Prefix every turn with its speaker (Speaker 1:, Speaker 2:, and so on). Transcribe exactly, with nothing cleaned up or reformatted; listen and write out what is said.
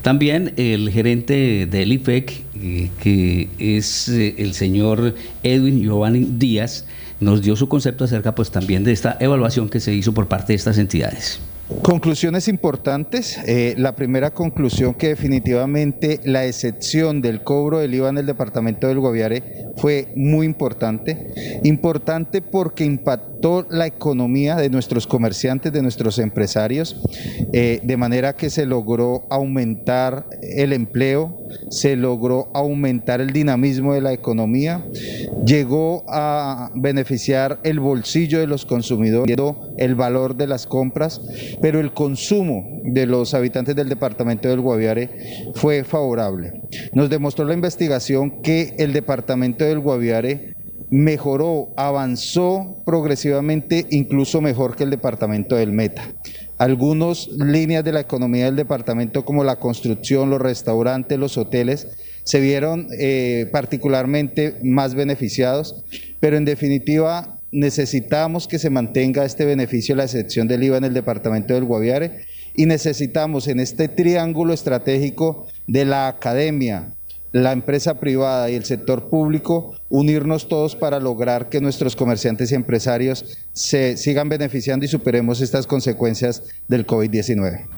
Speaker 1: también el gerente del I F E C, eh, que es eh, el señor Edwin Giovanni Díaz, nos dio su concepto acerca pues también de esta evaluación que se hizo por parte de estas entidades.
Speaker 2: Conclusiones importantes. Eh, la primera conclusión, que definitivamente la excepción del cobro del I V A en el departamento del Guaviare fue muy importante. Importante porque impactó la economía de nuestros comerciantes, de nuestros empresarios, eh, de manera que se logró aumentar el empleo, se logró aumentar el dinamismo de la economía, llegó a beneficiar el bolsillo de los consumidores, el valor de las compras, pero el consumo de los habitantes del departamento del Guaviare fue favorable. Nos demostró la investigación que el departamento del Guaviare mejoró, avanzó progresivamente, incluso mejor que el departamento del Meta. Algunas líneas de la economía del departamento, como la construcción, los restaurantes, los hoteles, se vieron eh, particularmente más beneficiados, pero en definitiva necesitamos que se mantenga este beneficio, la excepción del I V A en el departamento del Guaviare, y necesitamos en este triángulo estratégico de la academia, la empresa privada y el sector público, unirnos todos para lograr que nuestros comerciantes y empresarios se sigan beneficiando y superemos estas consecuencias del COVID diecinueve.